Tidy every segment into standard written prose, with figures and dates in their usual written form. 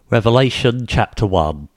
Revelation chapter 1.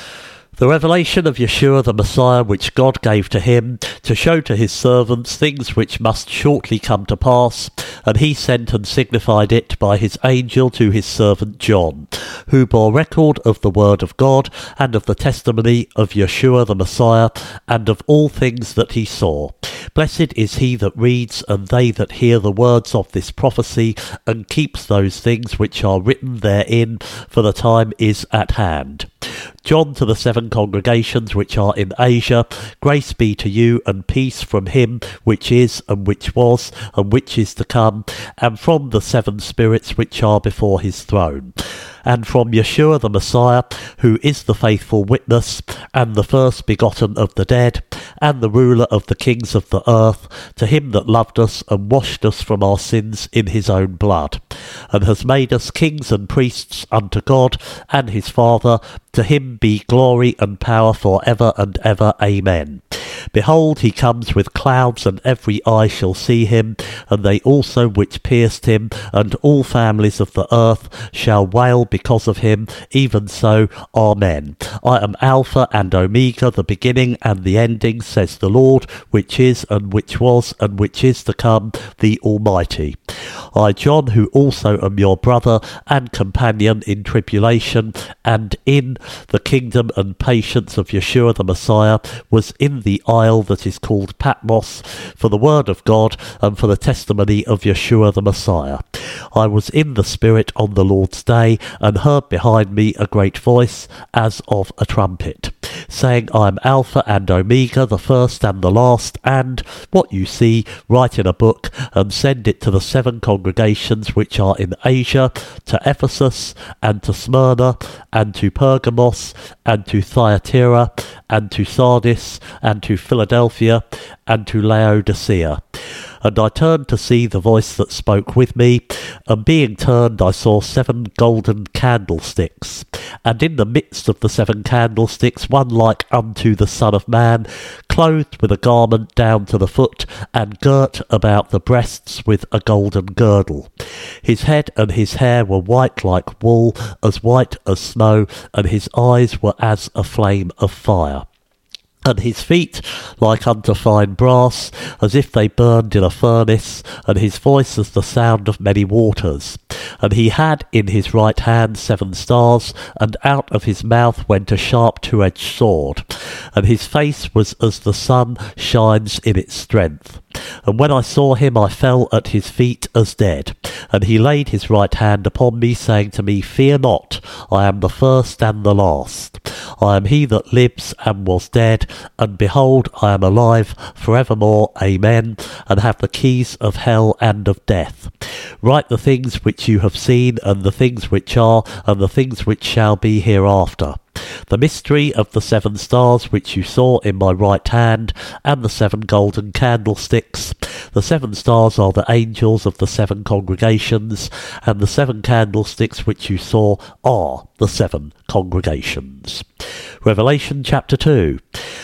The revelation of Yeshua the Messiah, which God gave to him, to show to his servants things which must shortly come to pass, and he sent and signified it by his angel to his servant John, who bore record of the word of God, and of the testimony of Yeshua the Messiah, and of all things that he saw. Blessed is he that reads, and they that hear the words of this prophecy, and keeps those things which are written therein, for the time is at hand. John, to the 7 congregations which are in Asia, grace be to you and peace from him which is, and which was, and which is to come, and from the 7 spirits which are before his throne, and from Yeshua the Messiah, who is the faithful witness, and the first begotten of the dead, and the ruler of the kings of the earth, to him that loved us and washed us from our sins in his own blood, and has made us kings and priests unto God and his Father. To him be glory and power for ever and ever. Amen. Behold, he comes with clouds, and every eye shall see him, and they also which pierced him, and all families of the earth shall wail because of him. Even so, Amen. I am Alpha and Omega, the beginning and the ending, says the Lord, which is, and which was, and which is to come, the Almighty. I, John, who also am your brother and companion in tribulation, and in the kingdom and patience of Yeshua the Messiah, was in the isle that is called Patmos, for the word of God and for the testimony of Yeshua the Messiah. I was in the Spirit on the Lord's day, and heard behind me a great voice, as of a trumpet, saying, I am Alpha and Omega, the first and the last, and what you see, write in a book, and send it to the 7 congregations which are in Asia, to Ephesus, and to Smyrna, and to Pergamos, and to Thyatira, and to Sardis, and to Philadelphia, and to Laodicea. And I turned to see the voice that spoke with me, and being turned I saw 7 golden candlesticks, and in the midst of the 7 candlesticks one like unto the Son of Man, clothed with a garment down to the foot, and girt about the breasts with a golden girdle. His head and his hair were white like wool, as white as snow, and his eyes were as a flame of fire. And his feet like unto fine brass, as if they burned in a furnace, and his voice as the sound of many waters. And he had in his right hand 7 stars, and out of his mouth went a sharp 2-edged sword, and his face was as the sun shines in its strength. And when I saw him, I fell at his feet as dead. And he laid his right hand upon me, saying to me, Fear not, I am the first and the last. I am he that lives and was dead, and behold, I am alive forevermore. Amen. And have the keys of hell and of death. Write the things which you have seen, and the things which are, and the things which shall be hereafter. The mystery of the 7 stars which you saw in my right hand, and the 7 golden candlesticks. The 7 stars are the angels of the 7 congregations, and the 7 candlesticks which you saw are the 7 congregations. Revelation chapter 2.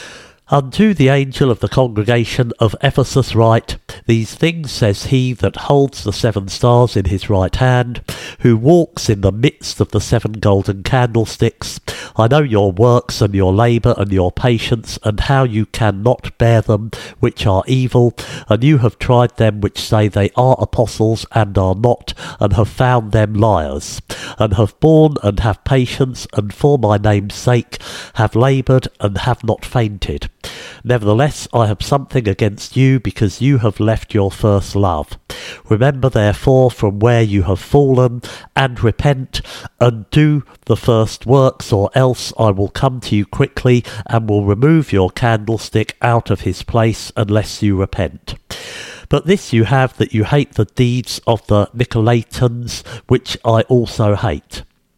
Unto the angel of the congregation of Ephesus write, These things says he that holds the 7 stars in his right hand, who walks in the midst of the 7 golden candlesticks. I know your works and your labour and your patience, and how you cannot bear them which are evil, and you have tried them which say they are apostles and are not, and have found them liars, and have borne and have patience, and for my name's sake have laboured and have not fainted. Nevertheless, I have something against you, because you have left your first love. Remember therefore from where you have fallen, and repent, and do the first works, or else I will come to you quickly, and will remove your candlestick out of his place, unless you repent. But this you have, that you hate the deeds of the Nicolaitans, which I also hate.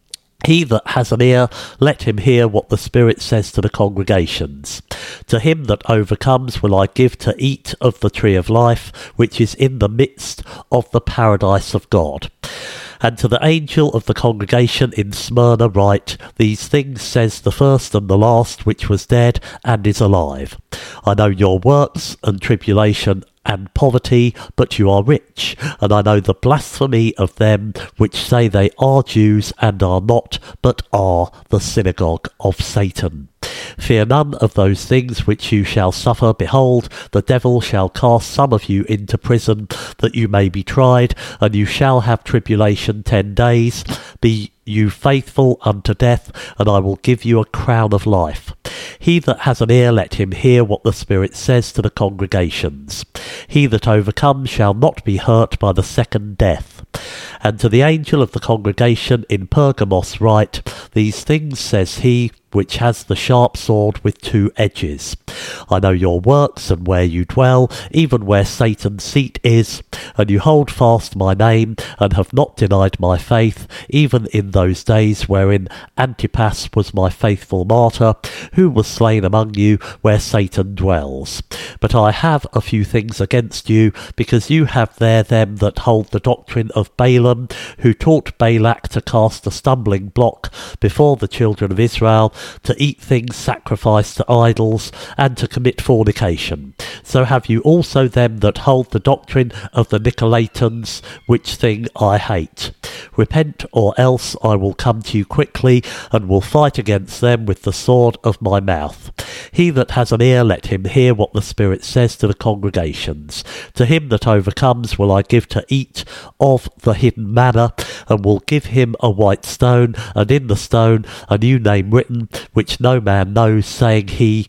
He that has an ear, let him hear what the Spirit says to the congregations. To him that overcomes will I give to eat of the tree of life, which is in the midst of the paradise of God. And to the angel of the congregation in Smyrna write, These things says the first and the last, which was dead and is alive. I know your works and tribulation and poverty, but you are rich, and I know the blasphemy of them which say they are Jews and are not, but are the synagogue of Satan. Fear none of those things which you shall suffer. Behold, the devil shall cast some of you into prison, that you may be tried, and you shall have tribulation 10 days. Be you faithful unto death, and I will give you a crown of life. He that has an ear, let him hear what the Spirit says to the congregations. He that overcomes shall not be hurt by the second death. And to the angel of the congregation in Pergamos write, These things says he which has the sharp sword with 2 edges. I know your works and where you dwell, even where Satan's seat is, and you hold fast my name, and have not denied my faith, even in those days wherein Antipas was my faithful martyr, who was slain among you where Satan dwells. But I have a few things against you, because you have there them that hold the doctrine of Balaam, who taught Balak to cast a stumbling block before the children of Israel, to eat things sacrificed to idols, and to commit fornication. So have you also them that hold the doctrine of the Nicolaitans, which thing I hate. Repent, or else I will come to you quickly, and will fight against them with the sword of my mouth. He that has an ear, let him hear what the Spirit says to the congregations. To him that overcomes will I give to eat of the hidden manna, and will give him a white stone, and in the stone a new name written, which no man knows, saving he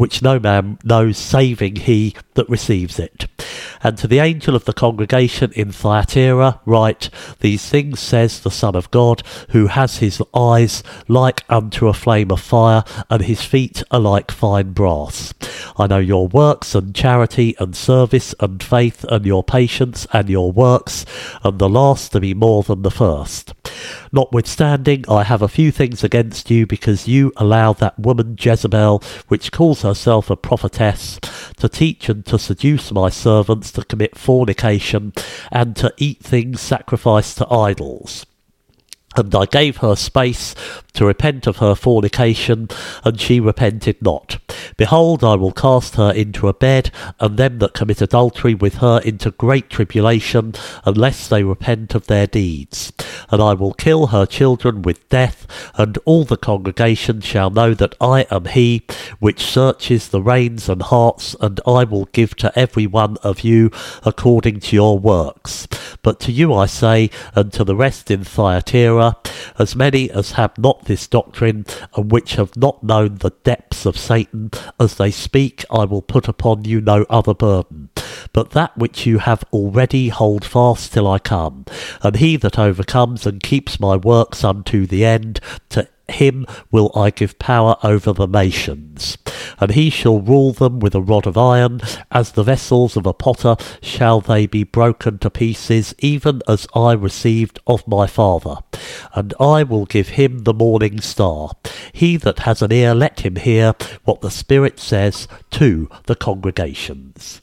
that receives it. And to the angel of the congregation in Thyatira write, These things says the Son of God, who has his eyes like unto a flame of fire, and his feet are like fine brass. I know your works and charity and service and faith and your patience and your works, and the last to be more than the first. Notwithstanding, I have a few things against you, because you allow that woman Jezebel, which calls herself a prophetess, to teach and to seduce my servants to commit fornication, and to eat things sacrificed to idols. And I gave her space to repent of her fornication, and she repented not. Behold, I will cast her into a bed, and them that commit adultery with her into great tribulation, unless they repent of their deeds. And I will kill her children with death, and all the congregation shall know that I am he which searches the reins and hearts, and I will give to every one of you according to your works. But to you I say, and to the rest in Thyatira, as many as have not this doctrine, and which have not known the depths of Satan, as they speak, I will put upon you no other burden. But that which you have already hold fast till I come. And he that overcomes and keeps my works unto the end, to him will I give power over the nations. And he shall rule them with a rod of iron, as the vessels of a potter shall they be broken to pieces, even as I received of my Father. And I will give him the morning star. He that has an ear, let him hear what the Spirit says to the congregations.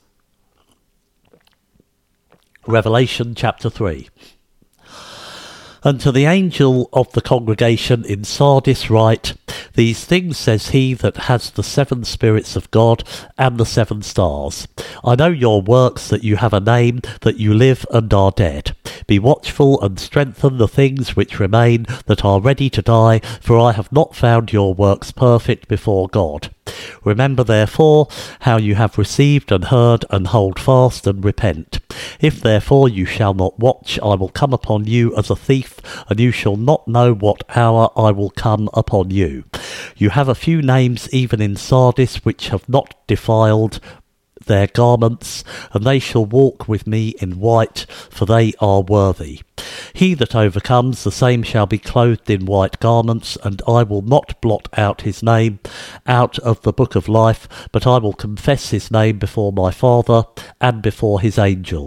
Revelation chapter 3. And to the angel of the congregation in Sardis write, These things says he that has the 7 spirits of God and the 7 stars. I know your works, that you have a name, that you live and are dead. Be watchful and strengthen the things which remain that are ready to die, for I have not found your works perfect before God. Remember therefore how you have received and heard, and hold fast and repent. If therefore you shall not watch, I will come upon you as a thief, and you shall not know what hour I will come upon you. You have a few names even in Sardis which have not defiled their garments, and they shall walk with me in white, for they are worthy. He that overcomes, the same shall be clothed in white garments, and I will not blot out his name out of the book of life, but I will confess his name before my Father and before his angels.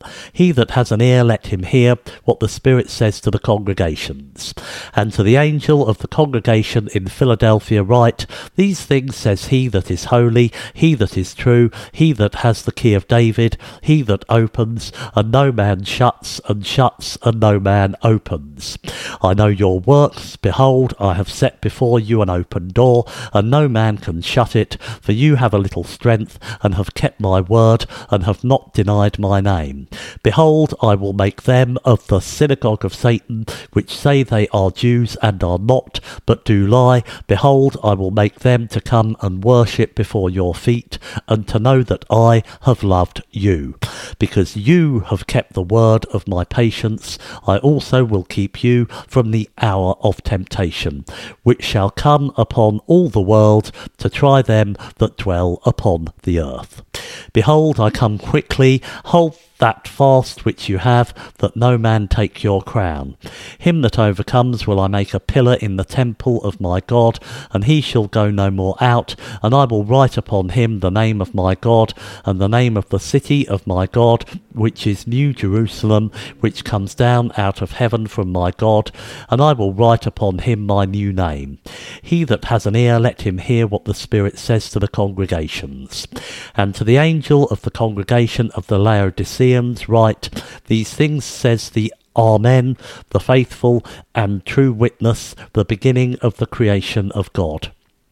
He that has an ear, let him hear what the Spirit says to the congregations. And to the angel of the congregation in Philadelphia write, These things says he that is holy, he that is true, he that has the key of David, he that opens, and no man shuts, and shuts, and no man opens. I know your works. Behold, I have set before you an open door, and no man can shut it. For you have a little strength, and have kept my word, and have not denied my name. Behold, I will make them of the synagogue of Satan, which say they are Jews and are not, but do lie. Behold, I will make them to come and worship before your feet, and to know that I have loved you. Because you have kept the word of my patience, I also will keep you from the hour of temptation, which shall come upon all the world to try them that dwell upon the earth. Behold, I come quickly. Hold that fast which you have, that no man take your crown. Him that overcomes will I make a pillar in the temple of my God, and he shall go no more out, and I will write upon him the name of my God, and the name of the city of my God, which is New Jerusalem, which comes down out of heaven from my God, and I will write upon him my new name. He that has an ear, let him hear what the Spirit says to the congregations. And to the angel of the congregation of the Laodiceans write, These things says the Amen, the faithful and true witness, the beginning of the creation of God.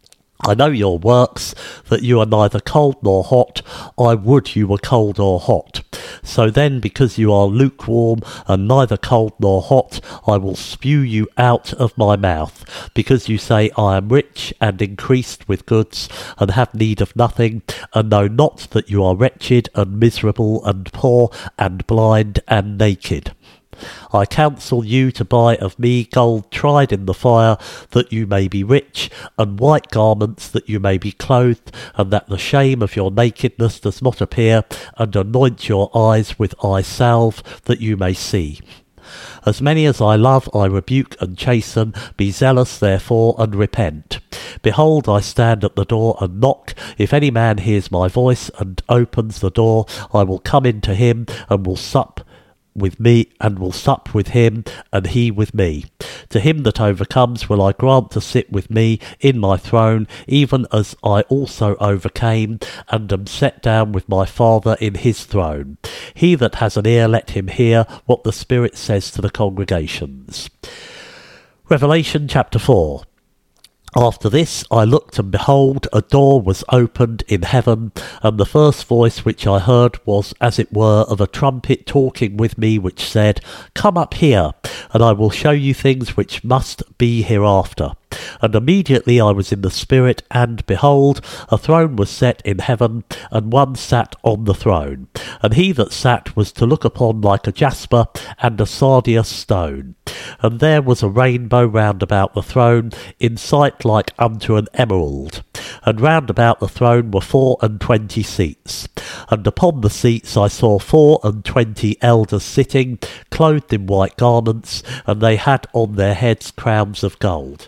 I know your works, that you are neither cold nor hot. I would you were cold or hot. So then, because you are lukewarm and neither cold nor hot, I will spew you out of my mouth. Because you say, I am rich and increased with goods, and have need of nothing, and know not that you are wretched and miserable and poor and blind and naked. I counsel you to buy of me gold tried in the fire, that you may be rich, and white garments, that you may be clothed, and that the shame of your nakedness does not appear, and anoint your eyes with eye salve, that you may see. As many as I love I rebuke and chasten. Be zealous therefore, and repent. Behold, I stand at the door and knock. If any man hears my voice and opens the door, I will come into him, and will sup with me, and will sup with him, and he with me. To him that overcomes will I grant to sit with me in my throne, even as I also overcame, and am set down with my Father in his throne. He that has an ear, let him hear what the Spirit says to the congregations. Revelation chapter 4. After this I looked, and behold, a door was opened in heaven, and the first voice which I heard was as it were of a trumpet talking with me, which said, Come up here, and I will show you things which must be hereafter. And immediately I was in the Spirit, and behold, a throne was set in heaven, and one sat on the throne. And he that sat was to look upon like a jasper and a sardius stone. And there was a rainbow round about the throne, in sight like unto an emerald. And round about the throne were 24 seats. And upon the seats I saw 24 elders sitting, clothed in white garments, and they had on their heads crowns of gold.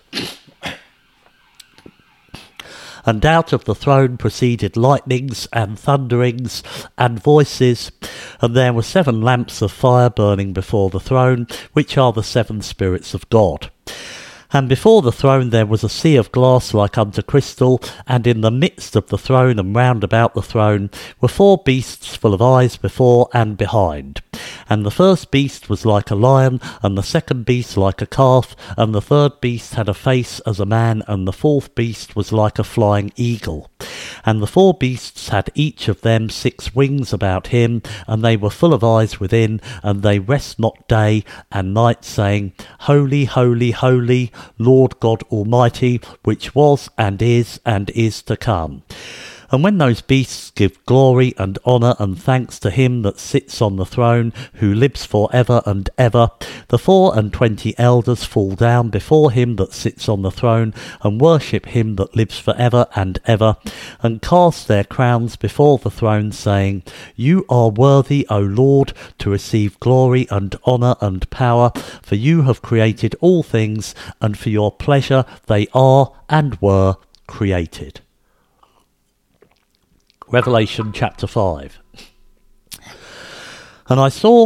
And out of the throne proceeded lightnings and thunderings and voices, and there were 7 lamps of fire burning before the throne, which are the 7 spirits of God. And before the throne there was a sea of glass like unto crystal, and in the midst of the throne and round about the throne were 4 beasts full of eyes before and behind. And the first beast was like a lion, and the second beast like a calf, and the third beast had a face as a man, and the fourth beast was like a flying eagle. And the 4 beasts had each of them 6 wings about him, and they were full of eyes within, and they rest not day and night, saying, Holy, holy, holy, Lord God Almighty, which was and is to come. And when those beasts give glory and honour and thanks to him that sits on the throne, who lives for ever and ever, the 24 elders fall down before him that sits on the throne, and worship him that lives for ever and ever, and cast their crowns before the throne, saying, You are worthy, O Lord, to receive glory and honour and power, for you have created all things, and for your pleasure they are and were created. Revelation chapter 5. And I saw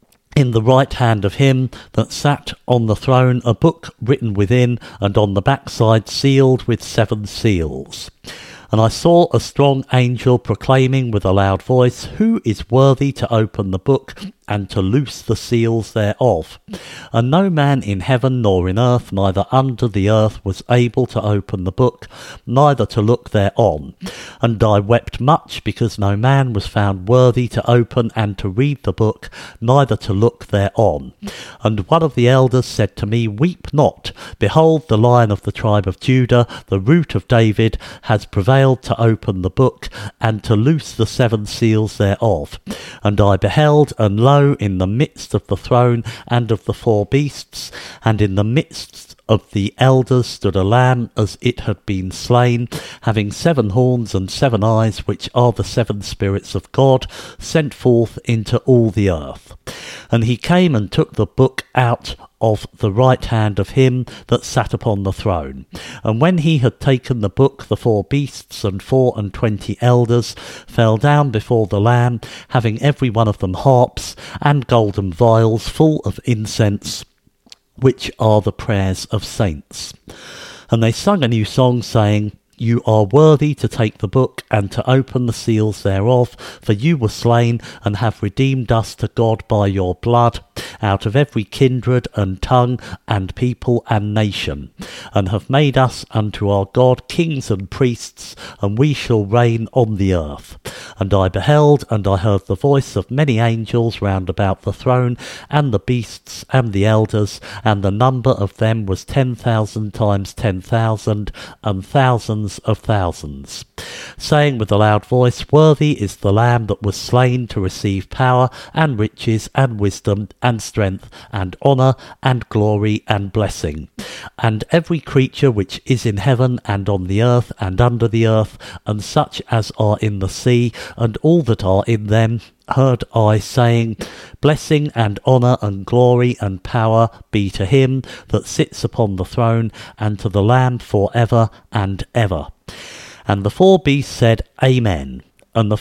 in the right hand of him that sat on the throne a book written within, and on the backside sealed with 7 seals. And I saw a strong angel proclaiming with a loud voice, "Who is worthy to open the book and to loose the seals thereof?" And no man in heaven nor in earth, neither under the earth, was able to open the book, neither to look thereon. And I wept much, because no man was found worthy to open and to read the book, neither to look thereon. And one of the elders said to me, "Weep not. Behold, the Lion of the tribe of Judah, the Root of David, has prevailed to open the book and to loose the 7 seals thereof." And I beheld, and lo, in the midst of the throne and of the 4 beasts, and in the midst of the elders stood a lamb as it had been slain, having 7 horns and 7 eyes, which are the 7 spirits of God, sent forth into all the earth. And he came and took the book out of the right hand of him that sat upon the throne. And when he had taken the book, the 4 beasts and 24 elders fell down before the Lamb, having every one of them harps and golden vials full of incense, which are the prayers of saints. And they sung a new song, saying, "You are worthy to take the book and to open the seals thereof, for you were slain and have redeemed us to God by your blood, out of every kindred and tongue and people and nation, and have made us unto our God kings and priests, and we shall reign on the earth." And I beheld, and I heard the voice of many angels round about the throne, and the beasts and the elders, and the number of them was 10,000 times 10,000, and thousands of thousands, saying with a loud voice, "Worthy is the Lamb that was slain to receive power and riches and wisdom and strength and honour and glory and blessing." And every creature which is in heaven and on the earth and under the earth, and such as are in the sea, and all that are in them, heard I saying, "Blessing and honour and glory and power be to him that sits upon the throne, and to the Lamb for ever and ever." And the 4 beasts said, "Amen." And the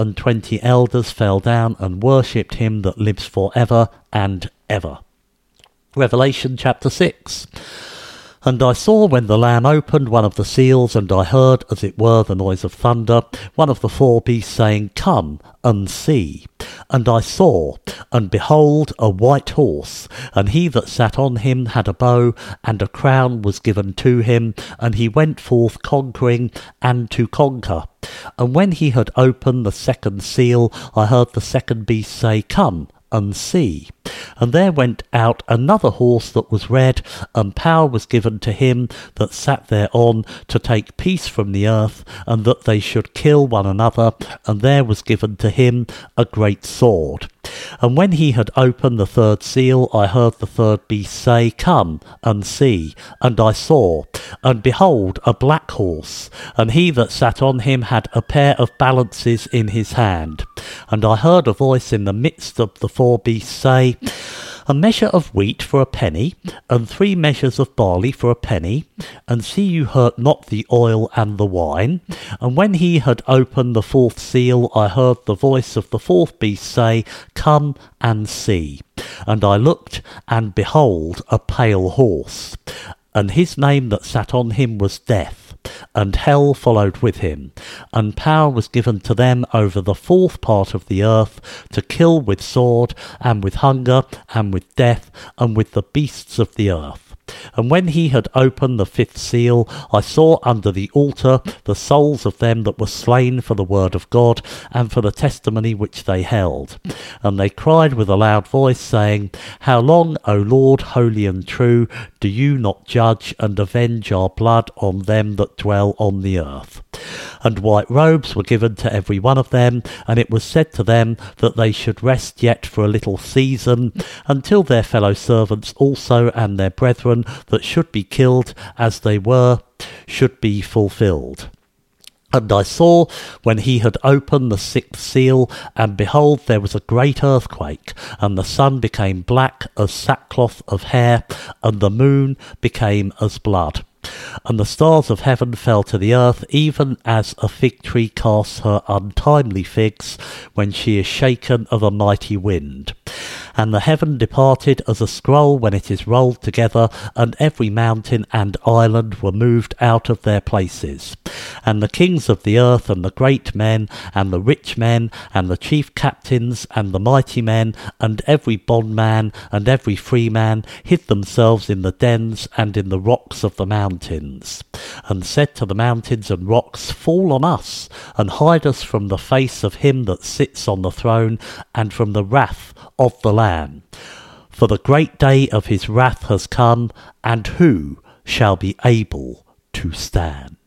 24 elders fell down and worshipped him that lives for ever and ever. Revelation chapter 6. And I saw when the Lamb opened one of the seals, and I heard, as it were, the noise of thunder, one of the 4 beasts saying, "Come and see." And I saw, and behold, a white horse, and he that sat on him had a bow, and a crown was given to him, and he went forth conquering and to conquer. And when he had opened the 2nd seal, I heard the 2nd beast say, "Come and see." And there went out another horse that was red, and power was given to him that sat thereon to take peace from the earth, and that they should kill one another, and there was given to him a great sword. And when he had opened the 3rd seal, I heard the 3rd beast say, "Come and see." And I saw, and behold, a black horse, and he that sat on him had a pair of balances in his hand. And I heard a voice in the midst of the 4 beasts say, "A measure of wheat for a penny, and 3 measures of barley for a penny, and see you hurt not the oil and the wine." And when he had opened the 4th seal, I heard the voice of the 4th beast say, "Come and see." And I looked, and behold, a pale horse, and his name that sat on him was Death, and hell followed with him, and power was given to them over the 4th part of the earth, to kill with sword, and with hunger, and with death, and with the beasts of the earth. And when he had opened the 5th seal, I saw under the altar the souls of them that were slain for the word of God, and for the testimony which they held. And they cried with a loud voice, saying, "How long, O Lord, holy and true, do you not judge and avenge our blood on them that dwell on the earth?" And white robes were given to every one of them, and it was said to them that they should rest yet for a little season, until their fellow servants also and their brethren that should be killed as they were should be fulfilled. And I saw when he had opened the 6th seal, and behold, there was a great earthquake, and the sun became black as sackcloth of hair, and the moon became as blood. And the stars of heaven fell to the earth, even as a fig tree casts her untimely figs when she is shaken of a mighty wind. And the heaven departed as a scroll when it is rolled together, and every mountain and island were moved out of their places. And the kings of the earth, and the great men, and the rich men, and the chief captains, and the mighty men, and every bondman, and every freeman, hid themselves in the dens and in the rocks of the mountains, and said to the mountains and rocks, Fall on us, and hide us from the face of him that sits on the throne, and from the wrath of the Lamb. For the great day of his wrath has come, and who shall be able to stand?